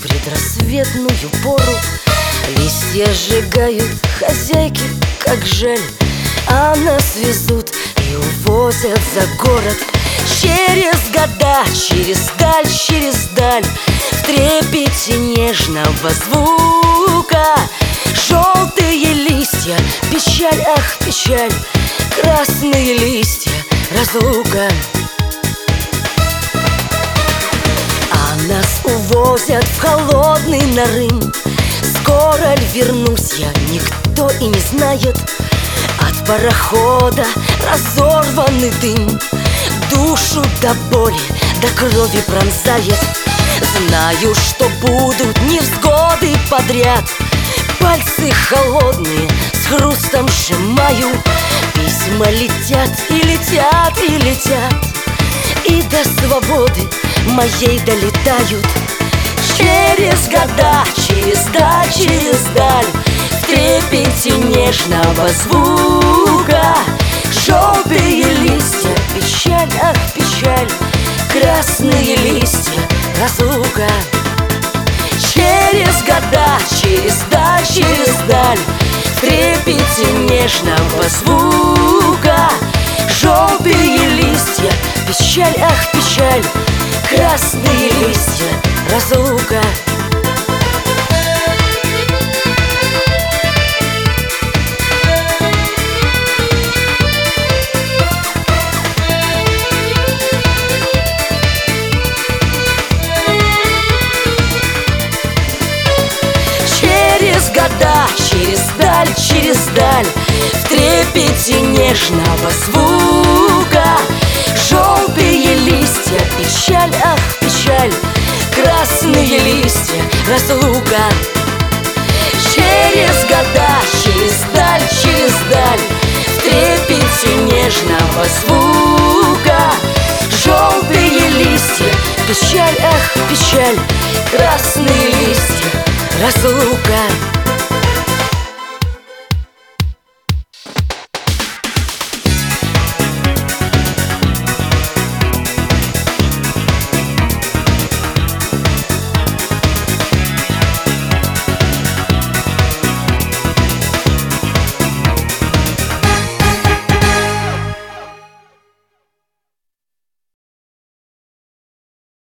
предрассветную пору листья сжигают хозяйки, как жаль. А нас везут и увозят за город через года, через даль, в трепете нежного звука. Желтые листья, печаль, ах, печаль, красные листья, разлука. А нас увозят в холодный Нарым. Скоро ли вернусь я, никто и не знает. От парохода разорванный дым душу до боли, до крови пронзает. Знаю, что будут невзгоды подряд. Пальцы холодные с хрустом сжимаю. Письма летят и летят и летят, и до свободы моей долетают. Через года, через даль, в трепете нежного звука. Желтые листья, печаль, ах, печаль, красные листья, разлука. Через года, через даль, в трепете нежного звука. Желтые листья, печаль, ах, печаль, красные листья, разлука. Через года, через даль, в трепете нежного звука. Желтые листья, печаль, ах, печаль, красные листья, разлука. Через года, через даль, в трепете нежного звука. Желтые листья, печаль, ах, печаль, красные листья, разлука.